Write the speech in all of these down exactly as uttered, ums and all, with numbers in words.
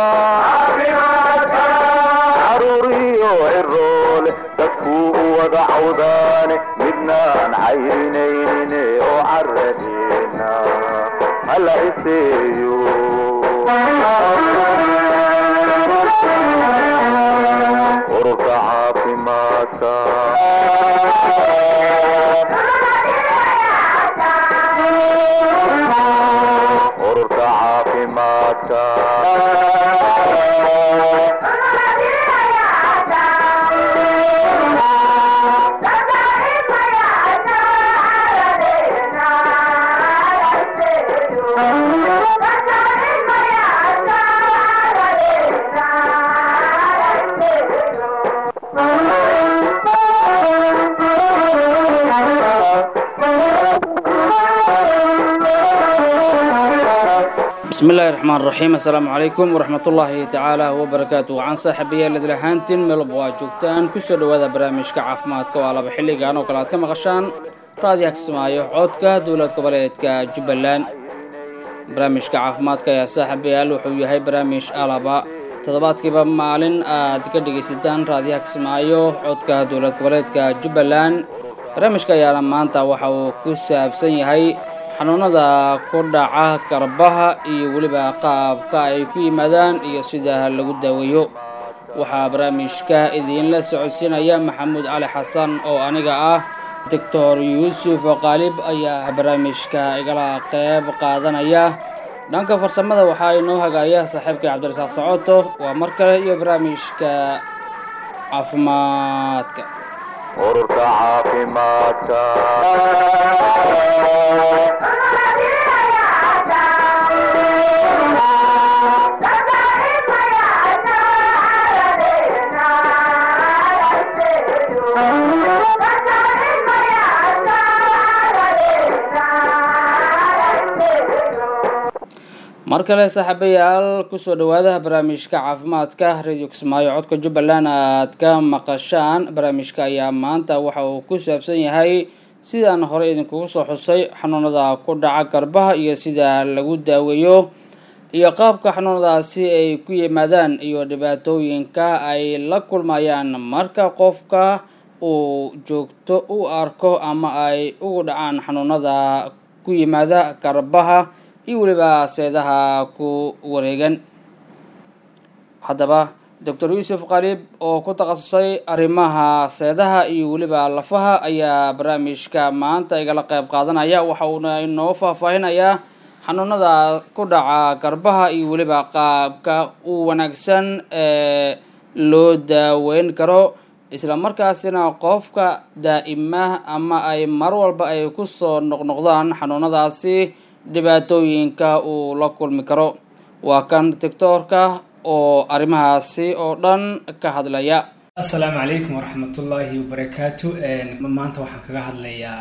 caruuriyo ciroole dadkuu wada cawdaane midnaan cayrinayne oo caradeena hala iseeyo ururka caafimaadka ururka caafimaadka بسم الله الرحمن الرحيم السلام عليكم ورحمة الله تعالى وبركاته عن صاحبية الذين هانتين ملبوا جوكتان كسر هذا برامج كعافمات كوالا بحلي كانوا كلات كما غشان راديو كسمايو عودك دولة كبريت كجبلان برامج كعافمات كيا صاحبية الوحوية هاي برامج آلابا تضبط كبا مالين تكدي ستان راديو كسمايو عودك دولة كبريت كجبلان برامج كيا لما أنت وحو كسب سني هاي xanuunada ku dhaca karbaha iyo waliba qaabka ay ku yimaadaan iyo sida lagu daweeyo waxa barnaamijka idin la socodsiinaya Maxamuud Cali Xasan oo aniga ah Doctor Yusuf Qalib ayaa barnaamijka igala qayb qaadanaya dhanka farsamada waxa inoo hagaya saaxiibka Cabdirasaaq Socoto waa markale iyo barnaamijka caafimaadka ururka caafimaadka markale saaxiibayaal ku soo dhawaada barnaamijka caafimaadka radio Kismaayo codka Jubbaland aad ka maqashaan barnaamijka ayaa maanta waxa uu ku saabsan yahay sidaan hore idinku soo xusay xanuunada ku dhaca karbaha iyo sida lagu daweeyo iyo qaabka xanuunadaasi ay ku yimaadaan iyo dhibaatooyinka ay la kulmayaan marka qofka uu joogto u arko ama ay ugu dhacaan xanuunada ku yimaada karbaha iyo waliba seedaha ku wareegan haddaba Doctor Yusuf Qalib oo ku takhasusay arrimaha seedaha iyo waliba lafaha ayaa barnaamijka maanta igala qayb qaadanaya waxa uu inoo faahfaahinayaa xanuunada ku dhaca karbaha iyo waliba qaabka u wanaagsan ee loo daaweyn karo isla markaasina qofka daa'ima ama ay mar walba ay ku soo noqnoqdaan xanuunadaasi dhibaatooyinka uu la kulmi karo waa kan doctorka oo arrimahaasi oo dhan ka hadlaya assalaamu calaykum waraxmatullaahi wabarakaatu maanta waxaan kaga hadlayaa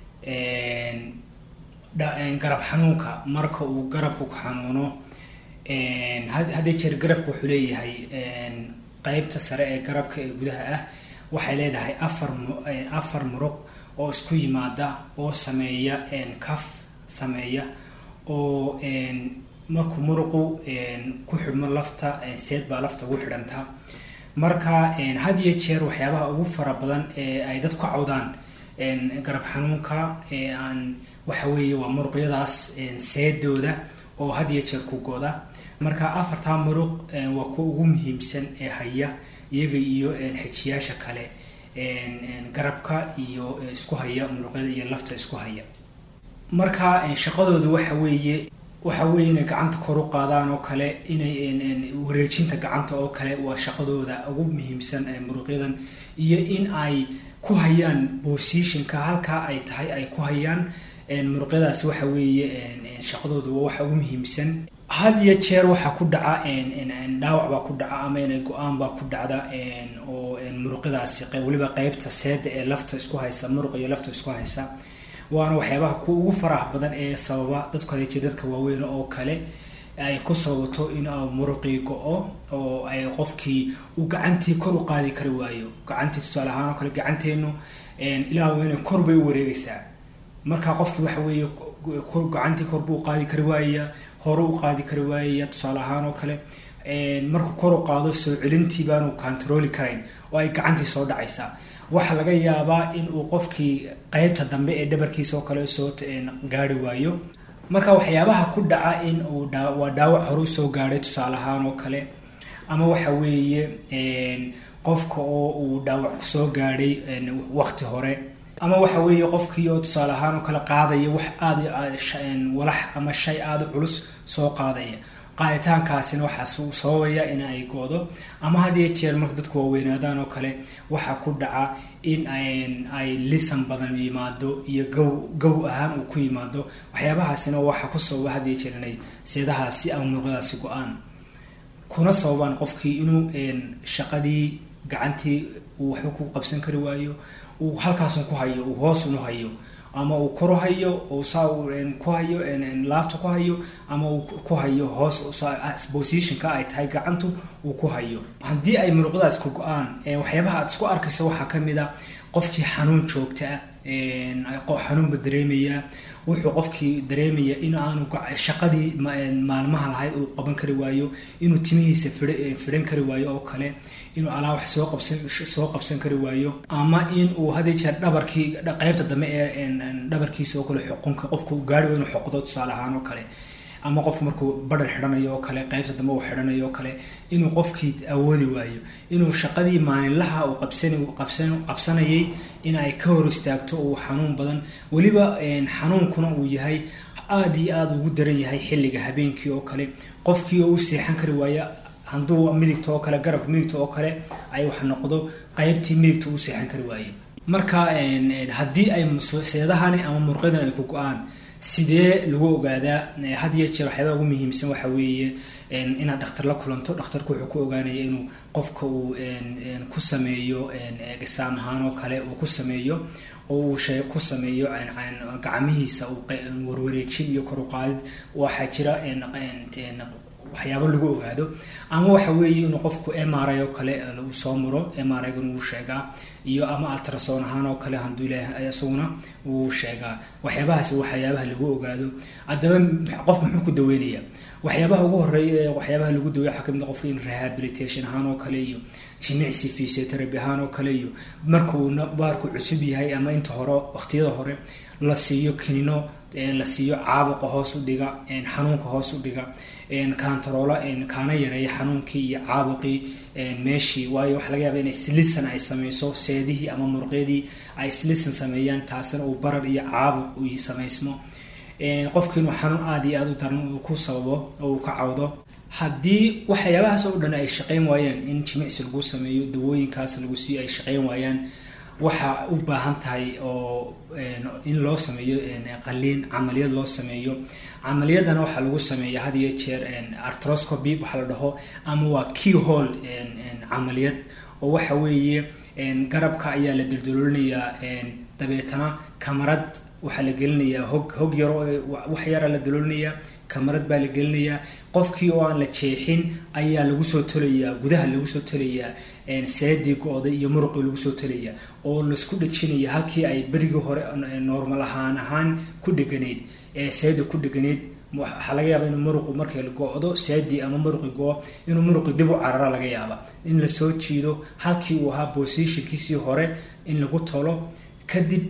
garab xanuunka marka uu garabku ku xanuuno haddii jeer garabku wuxuu leeyahay qaybta sare ee garabka ee gudaha ah waxay leedahay afar afar muruq oo isku yimaada oo sameeya kaf sameeya oo markuu muruqu ku xidhmo lafta seed baa lafta ugu xidhantaa marka had iyo jeer waxyaabaha ugu fara badan ee ay dadku cawdaan garab xanuunka aan waxa weeye waa muruqyadaas seedooda oo had iyo jeer ku go'da marka afarta muruq waa kuwa ugu muhiimsan ee haya iyaga iyo xijiyaasha kale garabka iyo isku haya muruqyada iyo lafta isku haya marka shaqadoodu waxa weeye waxa weeye inay gacanta kor u qaadaan oo kale inay wareejinta gacanta oo kale waa shaqadooda ugu muhiimsan ee muruqyadan iyo in ay ku hayaan positionka halka ay tahay ay ku hayaan muruqyadaas waxa weeye shaqadoodu waa waxa ugu muhiimsan had iyo jeer waxa ku dhaca dhaawac baa ku dhaca ama inay go'aan baa ku dhacda oo muruqyadaasi waliba qaybta seeda ee lafta isku haysa muruq iyo lafta isku haysa waana waxyaabaha ku ugu faraha badan ee sababa dadku haday dadka waaweyn oo kale ay ku sababato in uu muruqii go'o oo ay qofkii uu gacantii kor u qaadi kari waayo gacantii tusaale ahaan oo kale gacanteenu ilaa weyn kor bay wareegaysaa marka qofkii waxa weeye gacantii kor buu qaadi kari waaya hore u qaadi kari waaya tusaale ahaan oo kale markuu kor u qaado soo celintii baanu controli karayn oo ay gacantii soo dhacaysaa. waxa laga yaabaa in uu qofkii qaybta dambe ee dhabarkiisa oo kale soo gaari waayo. marka waxyaabaha ku dhaca in uu waa dhaawac hore soo gaaray tusaale ahaan oo kale, ama waxa weeye qofka oo uu dhaawac ku soo gaaray waqti hore, ama waxa weeye qofkii oo tusaale ahaan oo kale qaadaya wax aad walax ama shay aad culus soo qaadaya. qaaditaankaasina waxaa sababaya in ay goodo, ama hadii jeer marka dadku waaweynaadaan oo kale waxa ku dhaca in ay lisan badan yimaado iyo gow gow ahaan uu ku yimaado. waxyaabahaasina waxa ku sababa hadii jeer inay seedahaasi ama muruqyadaasi go-aan, kuna sababaan qofkii inuu shaqadii gacantii uu waxba ku qabsan kari waayo, uu halkaas ku hayo, uu hoos u hayo, ama uu kor hayo oo saa ku hayo laabta ku hayo, ama uu ku hayo hoos positionka ay tahay gacantu uu ku hayo. haddii ay muruqyadaas ku go-aan, waxyaabaha aad isku arkaysa waxaa kamid a qofkii xanuun joogta xanuunba dareemaya, wuxuu qofkii dareemaya in aanu shaqadii maalmaha lahayd uu qaban kari waayo, inuu timihiisa fidhan kari waayo oo kale, inuu alaa wax soo qabsan soo qabsan kari waayo, ama in uu hadii jeer dhabarkii qaybta dambe ee dhabarkiisa oo kale xuqunka qofku gaari waayo inuu xoqdo tusaale ahaan oo kale, ama qof markuu badhar xidhanayo oo kale qaybta dambe uu xidhanayo oo kale, inuu qofkii awoodi waayo inuu shaqadii maalinlaha uu qabsan qabsan qabsanayay in ay ka hor istaagto uu xanuun badan. waliba xanuunkuna uu yahay aad iyo aad ugu daran yahay xilliga habeenkii oo kale, qofkii oo u seexan kari waaya handuu midigta oo kale garabka midigta oo kale ay wax noqdo qaybtii midigta uu seexan kari waayo. marka haddii ay seedahani ama muruqyadan ay ku go-aan, sidee lagu ogaadaa? had iyo jeer waxyaabaha ugu muhiimsan waxa weeye inaad dhakhtar la kulanto. dhakhtarku wuxuu ku ogaanaya inuu qofka uu ku sameeyo exam ahaan oo kale uu ku sameeyo oo uu shay ku sameeyo gacmihiisa uu warwareejin iyo kor u qaadid. waxaa jira waxyaabo lagu ogaado, ama waxa weeye inuu qofku M R I oo kale uu soo maro, M R I-guna uu sheegaa, iyo ama ultrasound ahaan oo kale handuu ilaahay asaguna uu sheegaa. waxyaabahaasi waxyaabaha lagu ogaado. haddaba qofku muxuu ku daweynayaa? waxyaabaha ugu horeeya waxyaabaha lagu daweeyo waxaa kamid ah qofka in rehabilitation ahaan oo kale iyo jimicsi physiotherapy ahaan oo kale, iyo markuu baarku cusub yahay ama inta hore waqtiyada hore la siiyo kinino, la siiyo caabuqa hoos u dhiga, xanuunka hoos u dhiga, controla kaana yareeya xanuunkii iyo caabuqii meeshii. waayo waxa laga yaabaa inay slisan ay sameyso seedihii ama muruqyadii ay slisan sameeyaan, taasina uu barar iyo caabuq uu sameysmo. qofkii inuu xanuun aad iyo aad u daran uu ku sababo oo uu ka cawdo. haddii waxyaabahaas oo dhan ay shaqeyn waayaan, in jimicsi lagu sameeyo, dawooyinkaas lagu siiyo ay shaqeyn waayaan, waxa u baahan tahay oo in loo sameeyo qaliin, camaliyad loo sameeyo. camaliyadana waxa lagu sameeyaa had iyo jeer arthroscopy waxa la dhaho, ama waa keyhole camaliyad, oo waxa weeye garabka ayaa la daldaloolinayaa, dabeetana kamarad waxa la gelinayaa hog hog yar oo wax yar la daloolinayaa, kamarad baa la gelinayaa. qofkii oo aan la jeexin ayaa lagu soo tolayaa, gudaha lagu soo tolayaa seedii go-day iyo muruqii lagu soo tolayaa, oo la isku dhajinaya halkii ay berigii hore normal ahaan ahaan ku dheganayd ee seedu ku dheganayd. waxaa laga yaabaa inuu muruqu markii la go-do seedii ama muruqi go inuu muruqi dib u carara laga yaabaa, in la soo jiido halkii uu ahaa positionkiisii hore in lagu tolo. kadib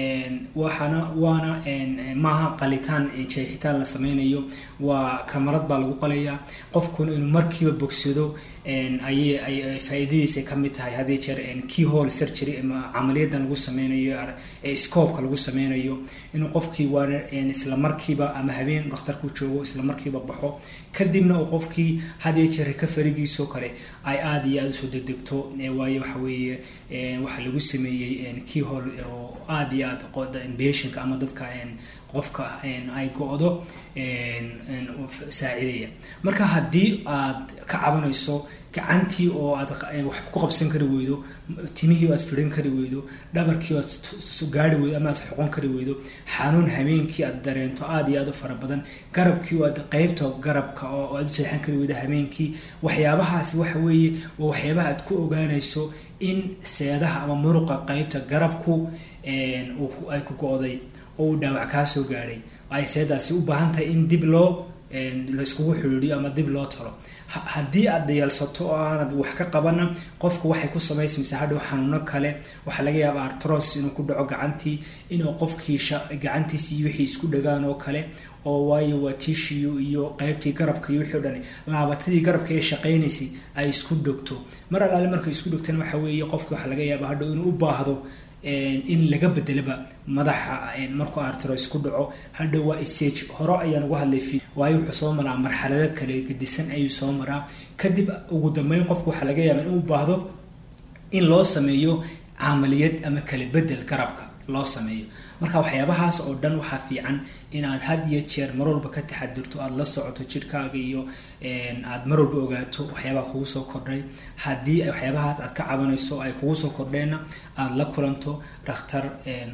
waxana waana maaha qalitaan jeexitaan la sameynayo, waa kamarad baa lagu qalayaa. qofkuna inuu markiiba bogsado ayay ay faa'iidadiisa ka mid tahay hadii jeer keyhole surgery ama camaliyadan lagu sameynayo ee scope-ka lagu sameynayo, inuu qofkii waana isla markiiba ama habeen dhakhtarku joogo isla markiiba baxo. kadibna uu qofkii hadii jeer ka farigiiso kale ay aad iyo aad soo degdegto, waayo waxa weeye waxa lagu sameeyay keyhole oo aad iyo aad qoda patient ama dadka qofka ay go-do saacideeya. marka haddii aad ka cabanayso gacantii oo aad wax ku qabsan kari weydo, timihii aad fidhan kari weydo, dhabarkii aad gaari weydo ama aad xoqon kari weydo, xanuun habeenkii aad dareento aad iyo aad u fara badan, garabkii oo aad qaybta garabka oo aad seexan kari weydo habeenkii, waxyaabahaasi waxa weeye waa waxyaabaha aad ku ogaanayso in seedaha ama muruqa qaybta garabku ay ku go-day oo dhaawac ka soo gaaray. ay seedaasi u baahan tahay in dib loo la iskugu xiriiriyo ama dib loo talo haddii aad dayalsato oo aanad wax ka qabana qofku waxay ku samaysaa hadhow xanuuno kale waxa laga yaabaa arthrosis inuu ku dhaco gacantii inuu qofkii gacantiisii wixii isku dhagaan oo kale oo waayo waa tissue iyo qaybtii garabka iyo wixii dhan laabatadii garabka ee shaqeynaysay ay isku dhogto mar alaale markay isku dhogtaan waxa weeye qofku waxa laga yaabaa hadhow inuu u baahdo in laga bedelaba madaxa markuu arthrosis ku dhaco hadhow waa stage hore ayaan uga hadlay fi waayo wuxuu soo maraa marxalado kale gedisan ayuu soo maraa kadib ugu dambeyn qofku waxa laga yaabaa inuu u baahdo in loo sameeyo amaliyad ama kala bedel garabka loo sameeyo marka waxyaabahaas oo dhan waxa fiican inaad had iyo jeer mar walba ka taxadirto aad la socoto jirkaaga iyo aad mar walba ogaato waxyaabaha kugu soo kordhay haddii waxyaabahaas aad ka cabanayso ay kugu soo kordheenna aad la kulanto dhakhtar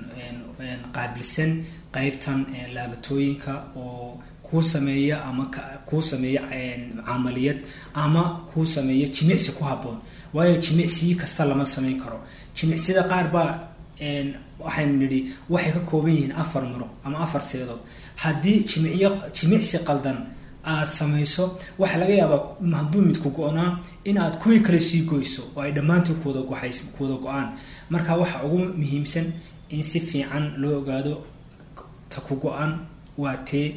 qaabilsan qaybtan laabatooyinka oo kuu sameeya ama kuu sameeya camaliyad ama kuu sameeya jimicsi ku habboon waayo jimicsi kasta lama samayn karo jimicsida qaar baa waxaan nidhi waxay ka kooban yihiin afar muruq ama afar seedood haddii jimicyo jimicsi qaldan aad samayso waxa laga yaabaa hadduu mid ku go-naa in aad kuwii kale sii goyso oo ay dhammaantood kuwada goxays kuwada go-aan marka waxa ugu muhiimsan in si fiican loo ogaado ta ku go-an waa tee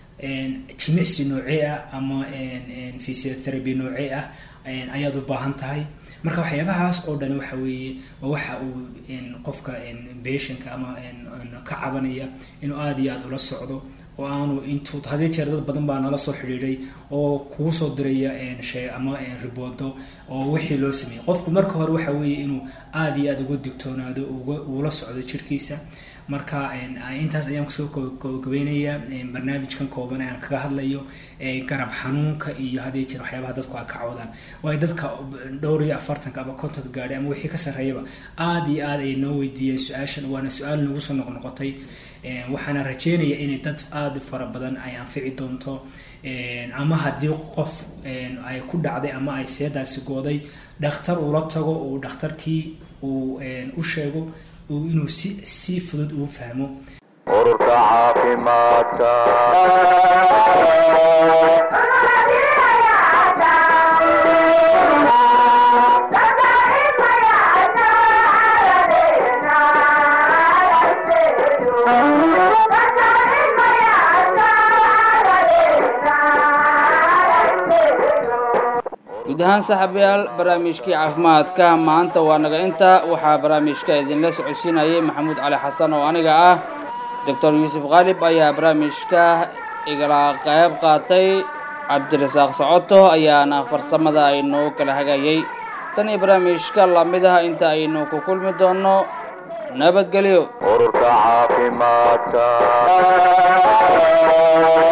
jimicsi noocee ah ama physiotherapy noocee ah ayaad u baahan tahay marka waxyaabahaas oo dhan waxa weeye waxa uu qofka patientka ama ka cabanaya inuu aad iyo aad ula socdo oo aanu intuu hadii jeer dad badan baa nala soo xiriiray oo kugu soo diraya shay ama report oo wixii loo sameeyay qofku marka hore waxa weeye inuu aad iyo aad uga digtoonaado oo ula socdo jirkiisa marka intaas ayaan kusoo gabagabeynaya barnaamijkan kooban aan kaga hadlayo garab xanuunka iyo hadii jeer waxyaabaha dadku ay ka cawdaan way dadka dhowr iyo afartan ama konton gaari ama wixii ka sareeyaba aad iyo aad ay noo weydiiyeen su'aashan waana su'aal nagu soo noqnoqotay waxaana rajeynayaa in dad aad fara badan ay anfici doonto ama hadii qof ay ku dhacday ama ay seedaasi gooday dhakhtar uu la tago oo dhakhtarkii uu u sheego inuu si si fudud u fahmo ururka caafimaadka guud ahaan saaxiibayaal barnaamijkii caafimaadka maanta waa naga inta waxaa barnaamijka idinla socodsiinayay maxamuud cali xasan oo aniga ah doctor yuusuf qaalib ayaa barnaamijka igala qayb qaatay cabdirasaaq socoto ayaana farsamada aynoo kala hagayay tan iyo barnaamijka lamid ah inta aynu ku kulmi doono nabadgelyo ururka caafimaadka